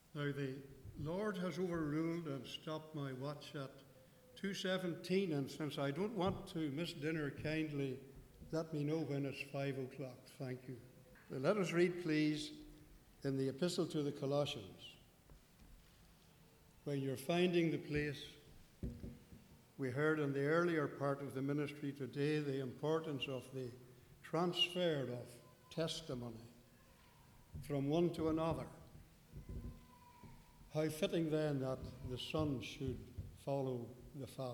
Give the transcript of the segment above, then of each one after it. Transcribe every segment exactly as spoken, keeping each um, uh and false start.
Now the Lord has overruled and stopped my watch at two seventeen, and since I don't want to miss dinner, kindly let me know when it's five o'clock. Thank you. Now let us read, please, in the Epistle to the Colossians. When you're finding the place, we heard in the earlier part of the ministry today the importance of the transfer of testimony from one to another. How fitting then that the Son should follow the Father.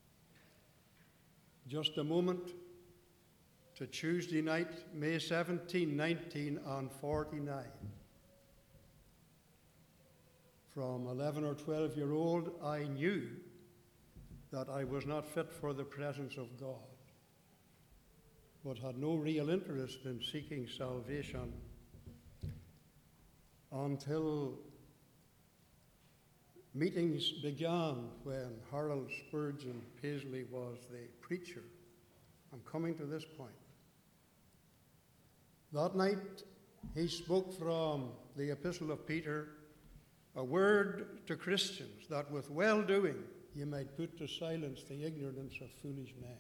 Just a moment to Tuesday night, May seventeenth, nineteen forty-nine. From eleven or twelve year old, I knew that I was not fit for the presence of God, but had no real interest in seeking salvation until meetings began when Harold Spurgeon Paisley was the preacher. I'm coming to this point. That night he spoke from the Epistle of Peter, a word to Christians that with well-doing you might put to silence the ignorance of foolish men.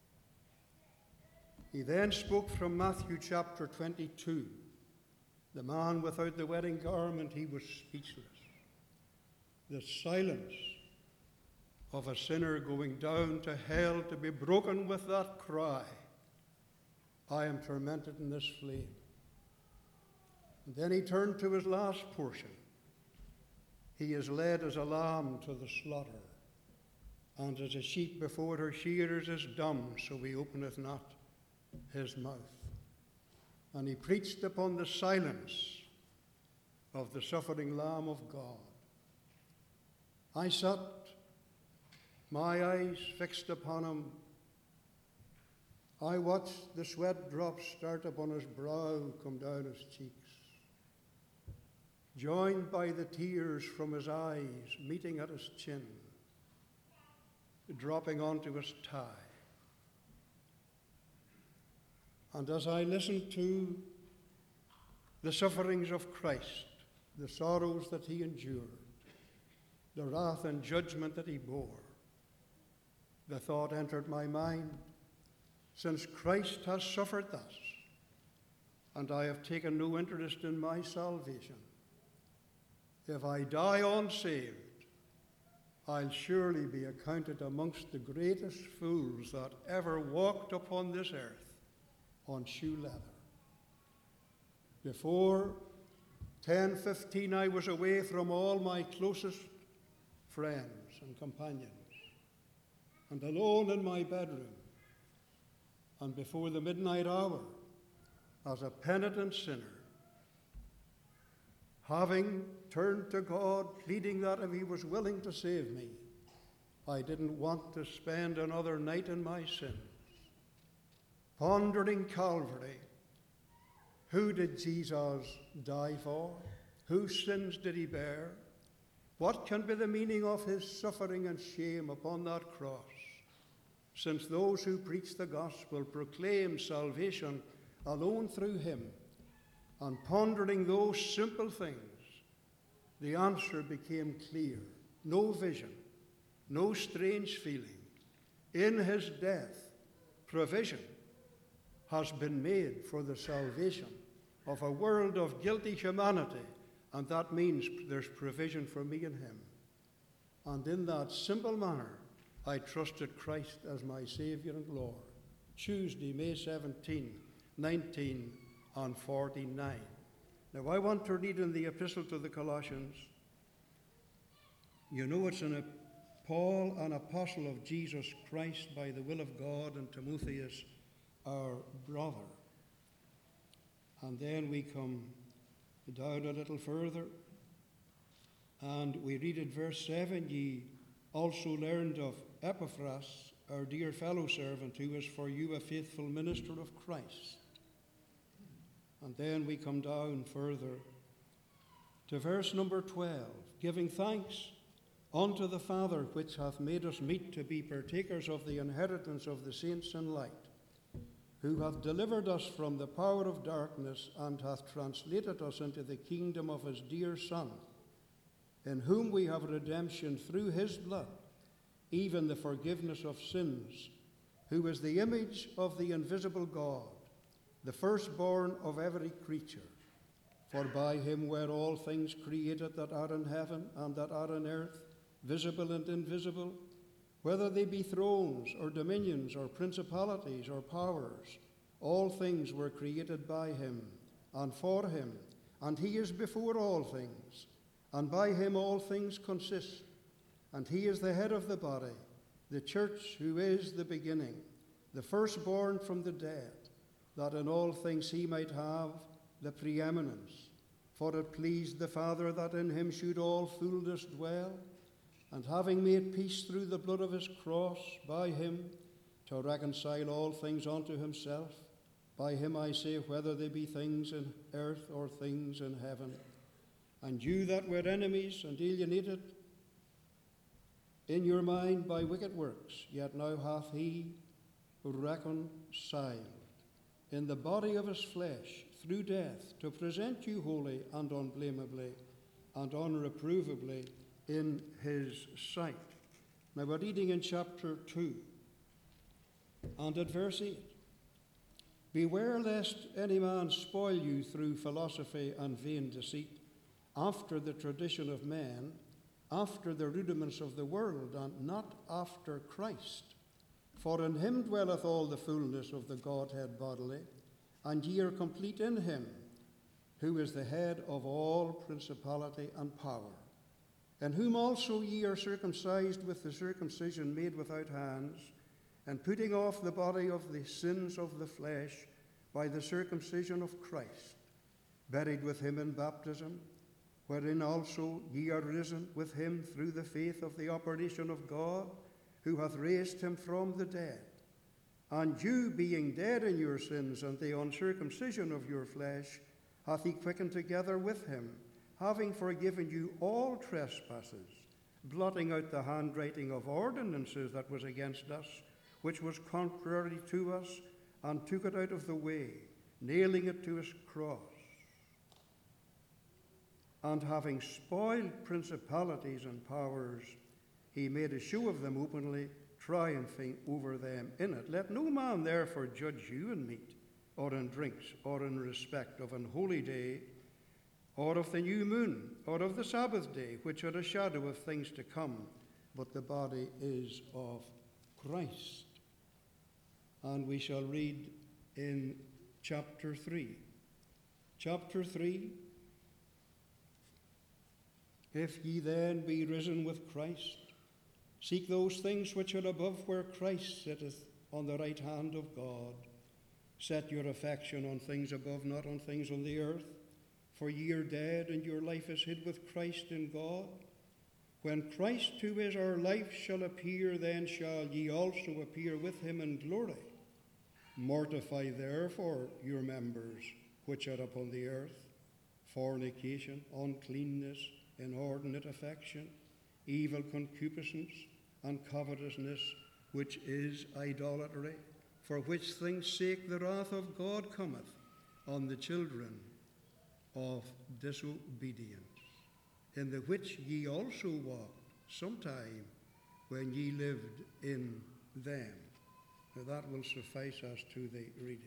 He then spoke from Matthew chapter twenty-two. The man without the wedding garment, he was speechless. The silence of a sinner going down to hell to be broken with that cry, I am tormented in this flame. And then he turned to his last portion. He is led as a lamb to the slaughter, and as a sheep before her shearers is dumb, so he openeth not his mouth. And he preached upon the silence of the suffering Lamb of God. I sat, my eyes fixed upon him. I watched the sweat drops start upon his brow, come down his cheeks, joined by the tears from his eyes, meeting at his chin, dropping onto his tie. And as I listened to the sufferings of Christ, the sorrows that he endured, the wrath and judgment that he bore, the thought entered my mind, since Christ has suffered thus, and I have taken no interest in my salvation, if I die unsaved, I'll surely be accounted amongst the greatest fools that ever walked upon this earth on shoe leather. Before ten fifteen, I was away from all my closest friends and companions, and alone in my bedroom. And before the midnight hour, as a penitent sinner, having turned to God, pleading that if he was willing to save me, I didn't want to spend another night in my sins. Pondering Calvary, who did Jesus die for? Whose sins did he bear? What can be the meaning of his suffering and shame upon that cross, since those who preach the gospel proclaim salvation alone through him? And pondering those simple things, the answer became clear. No vision, no strange feeling. In his death, provision has been made for the salvation of a world of guilty humanity, and that means there's provision for me and him. And in that simple manner, I trusted Christ as my Savior and Lord. Tuesday, May seventeenth, nineteen forty-nine. Now I want to read in the Epistle to the Colossians. You know it's an Paul, an apostle of Jesus Christ by the will of God, and Timotheus, our brother. And then we come down a little further, and we read in verse seven, ye also learned of Epaphras, our dear fellow servant, who is for you a faithful minister of Christ. And then we come down further to verse number twelve, giving thanks unto the Father, which hath made us meet to be partakers of the inheritance of the saints in light, who hath delivered us from the power of darkness, and hath translated us into the kingdom of his dear Son, in whom we have redemption through his blood, even the forgiveness of sins, who is the image of the invisible God, the firstborn of every creature. For by him were all things created that are in heaven and that are on earth, visible and invisible, whether they be thrones or dominions or principalities or powers. All things were created by him and for him, and he is before all things, and by him all things consist. And he is the head of the body, the church, who is the beginning, the firstborn from the dead, that in all things he might have the preeminence. For it pleased the Father that in him should all fullness dwell, and having made peace through the blood of his cross, by him to reconcile all things unto himself. By him I say, whether they be things in earth or things in heaven. And you that were enemies and alienated in your mind by wicked works, yet now hath he reconciled in the body of his flesh through death, to present you holy and unblameably and unreprovably in his sight. Now we're reading in chapter two and at verse eight. Beware lest any man spoil you through philosophy and vain deceit, after the tradition of men, after the rudiments of the world, and not after Christ. For in him dwelleth all the fullness of the Godhead bodily, and ye are complete in him, who is the head of all principality and power, in whom also ye are circumcised with the circumcision made without hands, and putting off the body of the sins of the flesh by the circumcision of Christ, buried with him in baptism, wherein also ye are risen with him through the faith of the operation of God, who hath raised him from the dead. And you, being dead in your sins and the uncircumcision of your flesh, hath he quickened together with him, having forgiven you all trespasses, blotting out the handwriting of ordinances that was against us, which was contrary to us, and took it out of the way, nailing it to his cross. And having spoiled principalities and powers, he made a show of them openly, triumphing over them in it. Let no man therefore judge you in meat, or in drinks, or in respect of an holy day, or of the new moon, or of the Sabbath day, which are a shadow of things to come, but the body is of Christ. And we shall read in chapter three. Chapter three. If ye then be risen with Christ, seek those things which are above, where Christ sitteth on the right hand of God. Set your affection on things above, not on things on the earth. For ye are dead, and your life is hid with Christ in God. When Christ, who is our life, shall appear, then shall ye also appear with him in glory. Mortify therefore your members which are upon the earth, fornication, uncleanness, inordinate affection, evil concupiscence, and covetousness, which is idolatry, for which things' sake the wrath of God cometh on the children of disobedience, in the which ye also walked sometime when ye lived in them. Now that will suffice us to the reading.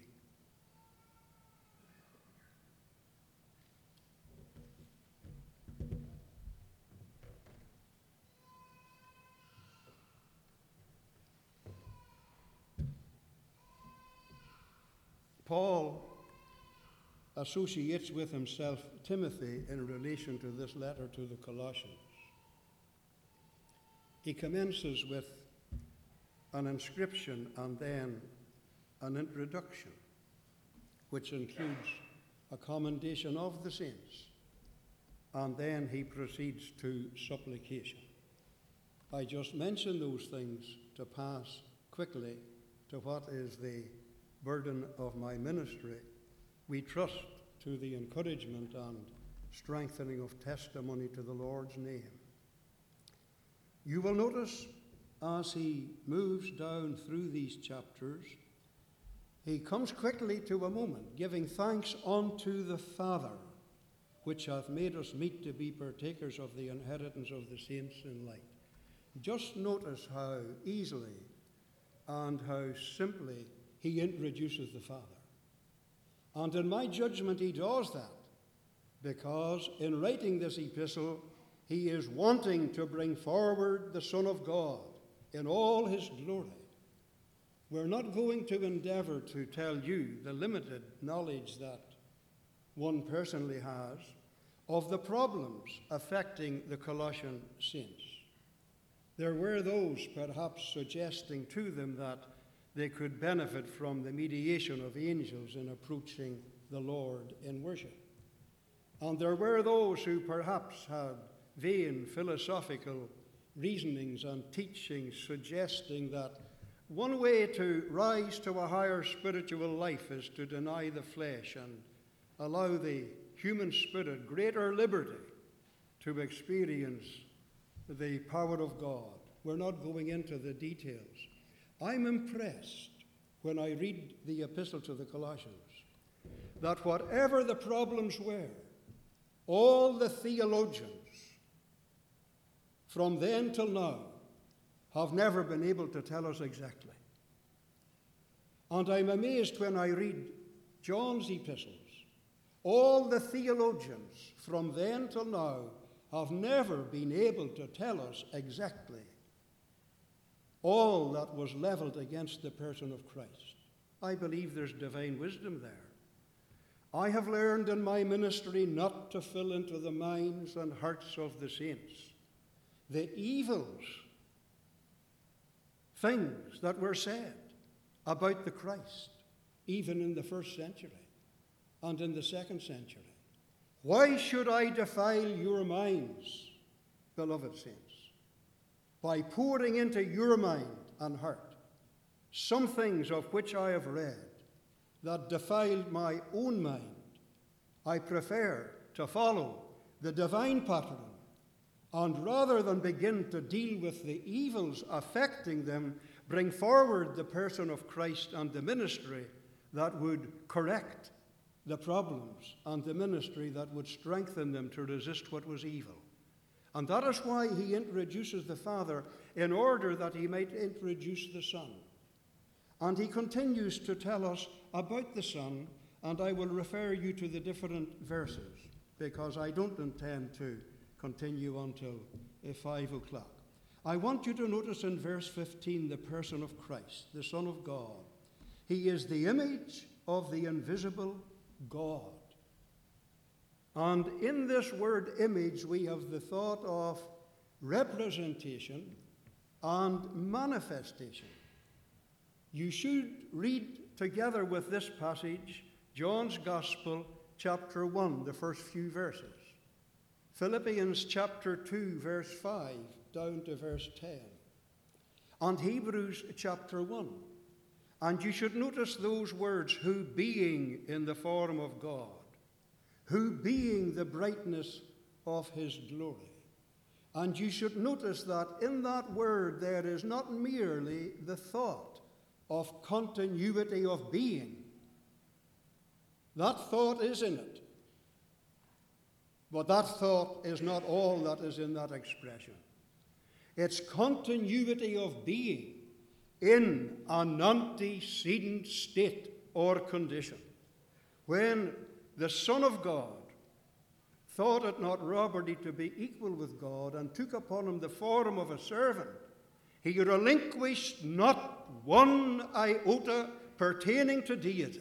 Paul associates with himself Timothy in relation to this letter to the Colossians. He commences with an inscription and then an introduction, which includes a commendation of the saints, and then he proceeds to supplication. I just mention those things to pass quickly to what is the burden of my ministry. We trust to the encouragement and strengthening of testimony to the Lord's name. You will notice as he moves down through these chapters, he comes quickly to a moment, giving thanks unto the Father which hath made us meet to be partakers of the inheritance of the saints in light. Just notice how easily and how simply he introduces the Father. And in my judgment, he does that because in writing this epistle, he is wanting to bring forward the Son of God in all his glory. We're not going to endeavor to tell you the limited knowledge that one personally has of the problems affecting the Colossian saints. There were those perhaps suggesting to them that they could benefit from the mediation of angels in approaching the Lord in worship. And there were those who perhaps had vain philosophical reasonings and teachings suggesting that one way to rise to a higher spiritual life is to deny the flesh and allow the human spirit greater liberty to experience the power of God. We're not going into the details. I'm impressed when I read the epistle to the Colossians that whatever the problems were, all the theologians from then till now have never been able to tell us exactly. And I'm amazed when I read John's epistles. All the theologians from then till now have never been able to tell us exactly all that was leveled against the person of Christ. I believe there's divine wisdom there. I have learned in my ministry not to fill into the minds and hearts of the saints the evils, things that were said about the Christ, even in the first century and in the second century. Why should I defile your minds, beloved saints, by pouring into your mind and heart some things of which I have read that defiled my own mind? I prefer to follow the divine pattern, and rather than begin to deal with the evils affecting them, bring forward the person of Christ and the ministry that would correct the problems and the ministry that would strengthen them to resist what was evil. And that is why he introduces the Father, in order that he might introduce the Son. And he continues to tell us about the Son, and I will refer you to the different verses, because I don't intend to continue until uh, five o'clock. I want you to notice in verse fifteen the person of Christ, the Son of God. He is the image of the invisible God. And in this word image, we have the thought of representation and manifestation. You should read together with this passage John's Gospel, chapter one, the first few verses. Philippians chapter two, verse five, down to verse ten. And Hebrews chapter one. And you should notice those words, who being in the form of God, who being the brightness of his glory. And you should notice that in that word there is not merely the thought of continuity of being. That thought is in it. But that thought is not all that is in that expression. It's continuity of being in an antecedent state or condition. When the Son of God thought it not robbery to be equal with God and took upon him the form of a servant, he relinquished not one iota pertaining to deity,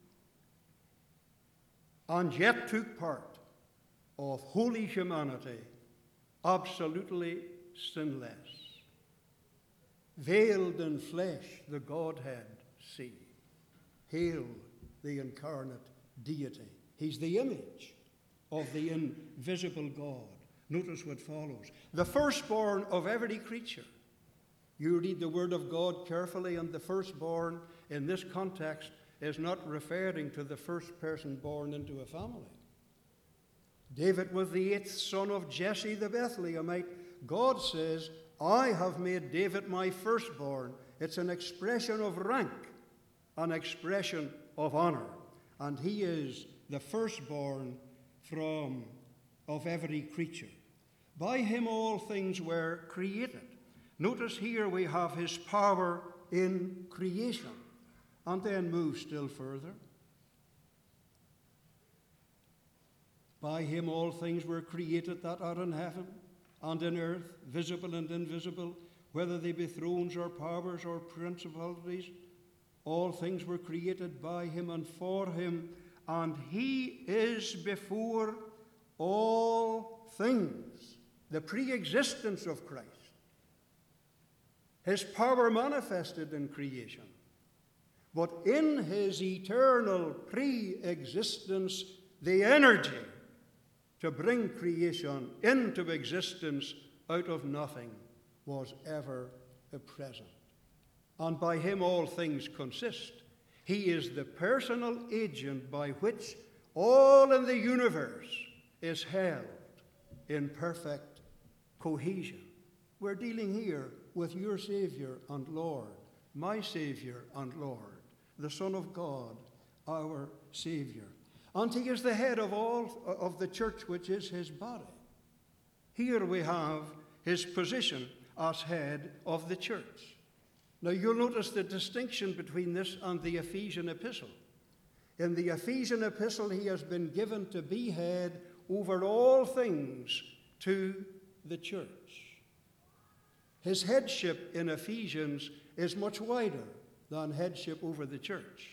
and yet took part of holy humanity, absolutely sinless. Veiled in flesh, the Godhead see. Hail the incarnate deity. He's the image of the invisible God. Notice what follows. The firstborn of every creature. You read the Word of God carefully, and the firstborn in this context is not referring to the first person born into a family. David was the eighth son of Jesse the Bethlehemite. God says, I have made David my firstborn. It's an expression of rank, an expression of honor. And he is the firstborn from of every creature. By him all things were created. Notice here we have his power in creation. And then move still further. By him all things were created that are in heaven and in earth, visible and invisible, whether they be thrones or powers or principalities. All things were created by him and for him, and he is before all things. The pre-existence of Christ. His power manifested in creation. But in his eternal pre-existence, the energy to bring creation into existence out of nothing was ever present. And by him all things consist. He is the personal agent by which all in the universe is held in perfect cohesion. We're dealing here with your Savior and Lord, my Savior and Lord, the Son of God, our Savior. And he is the head of all of the church, which is his body. Here we have his position as head of the church. Now you'll notice the distinction between this and the Ephesian epistle. In the Ephesian epistle, he has been given to be head over all things to the church. His headship in Ephesians is much wider than headship over the church.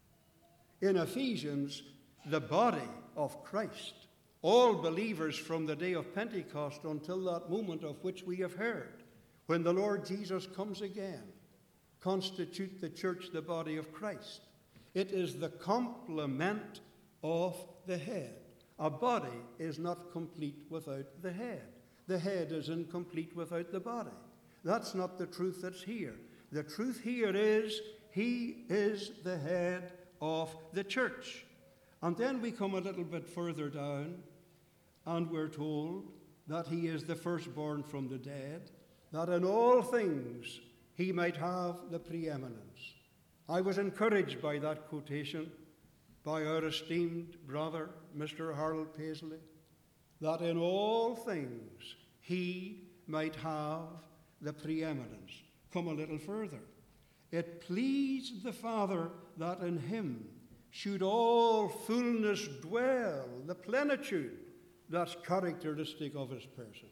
In Ephesians, the body of Christ, all believers from the day of Pentecost until that moment of which we have heard, when the Lord Jesus comes again, constitute the church the body of Christ. It is the complement of the head. A body is not complete without the head. The head is incomplete without the body. That's not the truth that's here. The truth here is he is the head of the church. And then we come a little bit further down, and we're told that he is the firstborn from the dead, that in all things he might have the preeminence. I was encouraged by that quotation by our esteemed brother, Mister Harold Paisley, that in all things he might have the preeminence. Come a little further. It pleased the Father that in him should all fullness dwell, the plenitude that's characteristic of his person.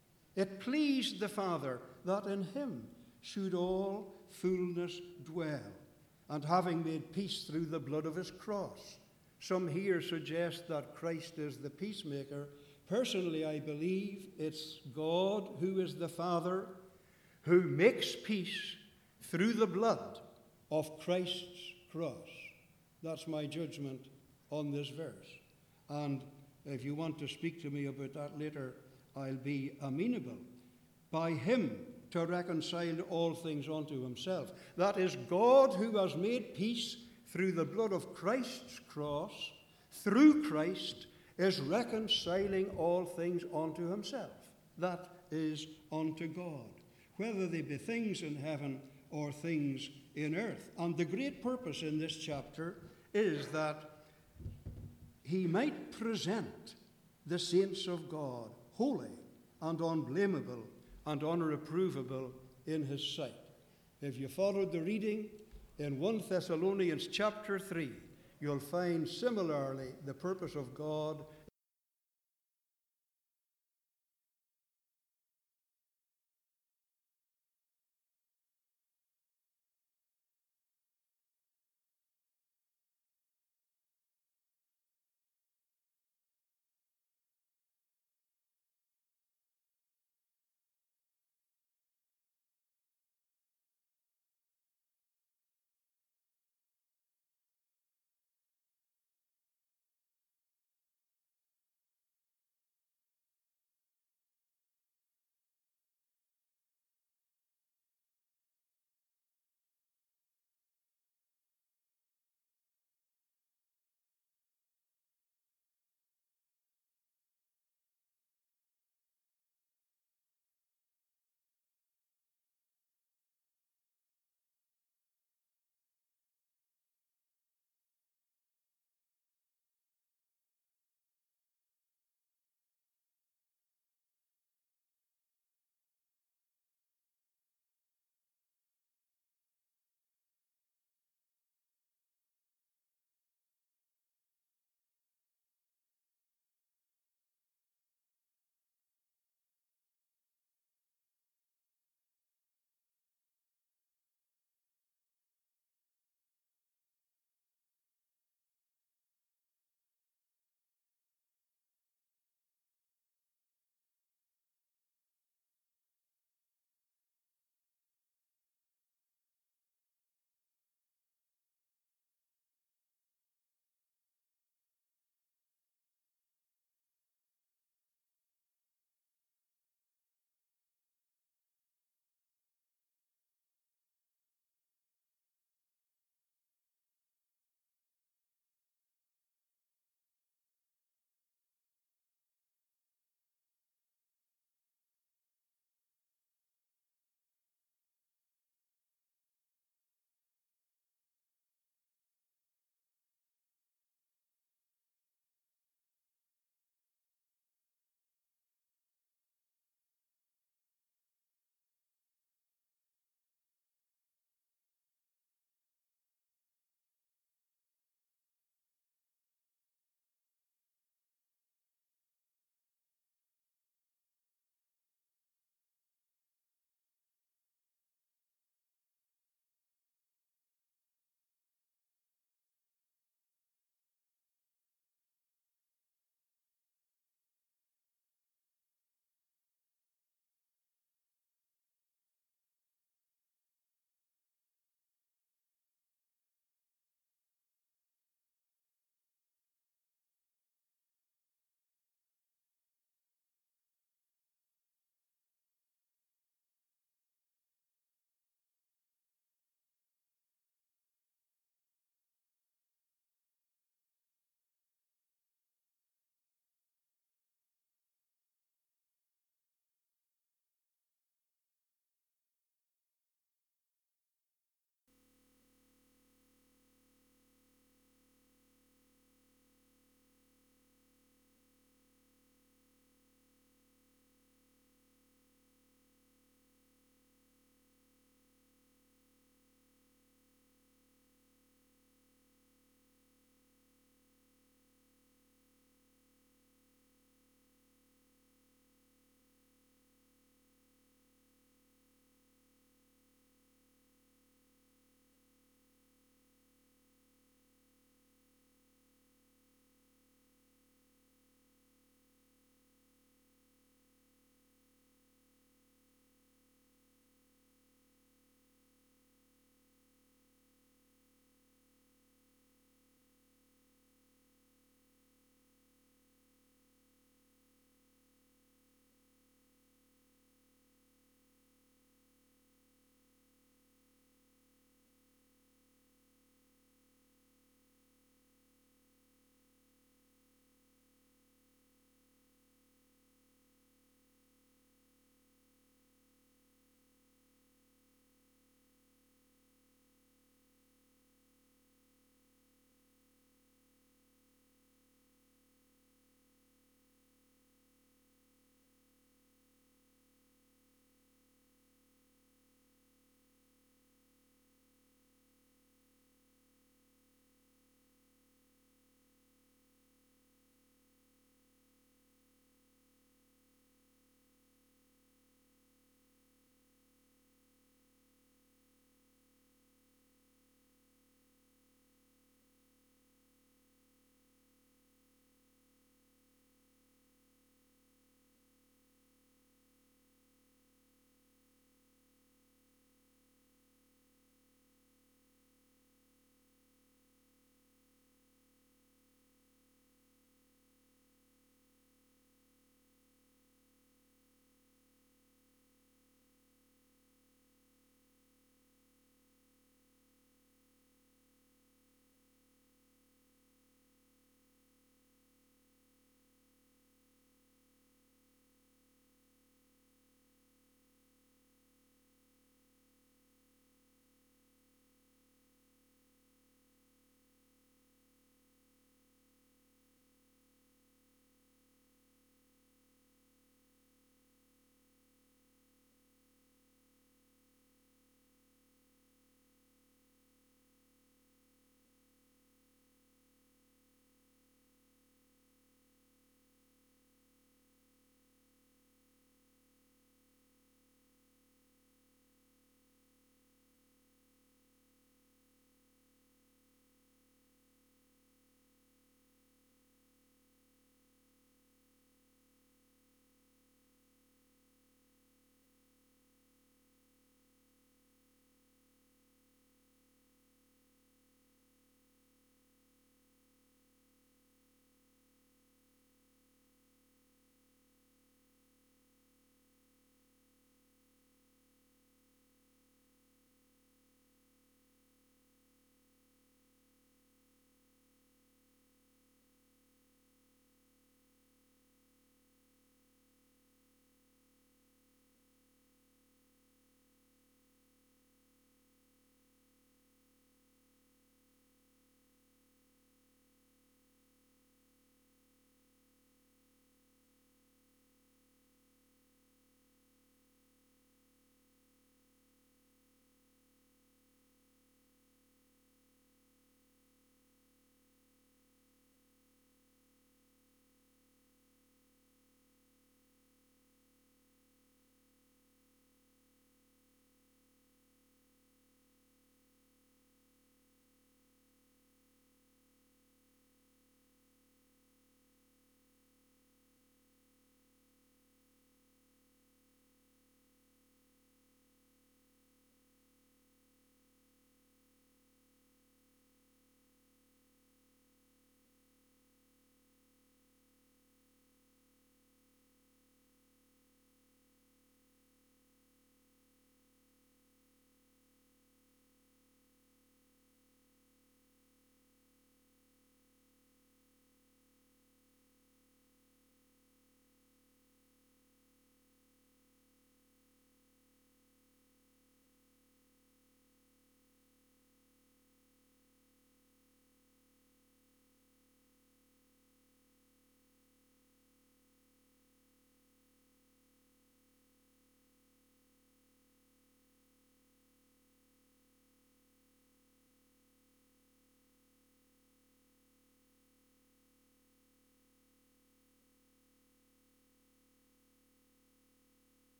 It pleased the Father that in him should all fullness dwell, and having made peace through the blood of his cross. Some here suggest that Christ is the peacemaker. Personally, I believe it's God who is the Father who makes peace through the blood of Christ's cross. That's my judgment on this verse. And if you want to speak to me about that later, I'll be amenable. By him to reconcile all things unto himself. That is God who has made peace through the blood of Christ's cross, through Christ, is reconciling all things unto himself. That is unto God, whether they be things in heaven or things in earth. And the great purpose in this chapter is that he might present the saints of God holy and unblameable and unreprovable in his sight. If you followed the reading in First Thessalonians chapter three, you'll find similarly the purpose of God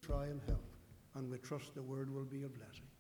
try and help. And we trust the word will be a blessing.